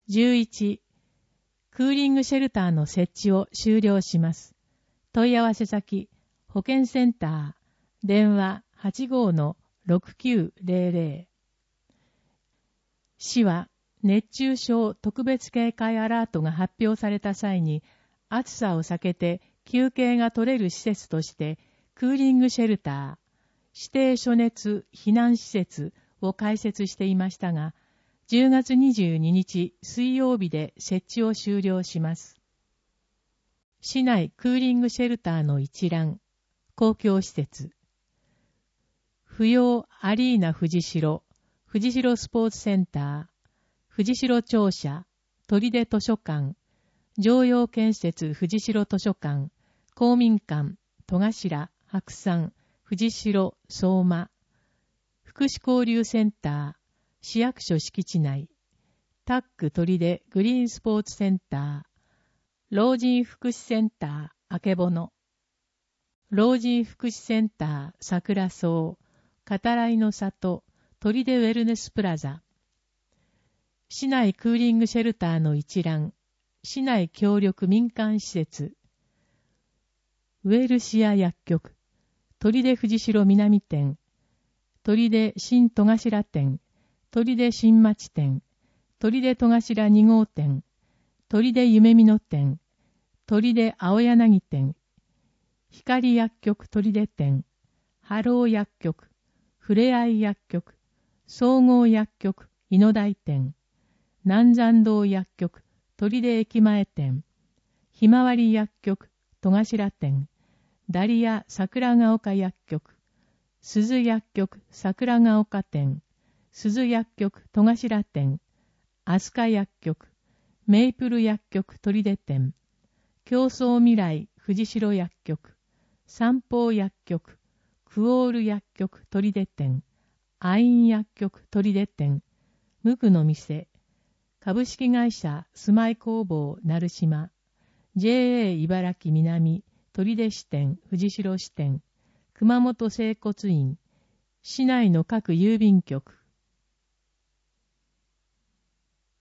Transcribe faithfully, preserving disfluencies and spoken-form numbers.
じゅういち、クーリングシェルターの設置を終了します。問い合わせ先、保健センター、電話 はちごーのろくきゅうぜろぜろ。市は熱中症特別警戒アラートが発表された際に、暑さを避けて休憩が取れる施設として、クーリングシェルター、指定暑熱避難施設を開設していましたが、じゅうがつにじゅうににち水曜日で設置を終了します。市内クーリングシェルターの一覧、公共施設。扶養アリーナ藤代、藤代スポーツセンター、藤代庁舎、砦図書館、常陽建設藤代図書館、公民館、戸頭、白山、藤代、相馬、福祉交流センター、市役所敷地内、タック砦グリーンスポーツセンター、老人福祉センター、あけぼの、老人福祉センター、桜草、語らいの里、砦ウェルネスプラザ、市内クーリングシェルターの一覧、市内協力民間施設、ウェルシア薬局、砦藤代南店、砦新戸頭店、砦新町店、砦戸頭に号店、砦夢見野店、砦青柳店、光薬局砦店、ハロー薬局、ふれあい薬局、総合薬局井野台店、南山道薬局砦駅前店、ひまわり薬局戸頭店、ダリア桜ヶ丘薬局、鈴薬局桜ヶ丘店、鈴薬局戸頭店、飛鳥薬局、メイプル薬局砦店、競争未来藤代薬局、三宝薬局、クオール薬局砦店、アイン薬局砦店、無垢の店、株式会社住まい工房成島、ジェーエー 茨城南、砦支店、藤代支店、熊本整骨院、市内の各郵便局、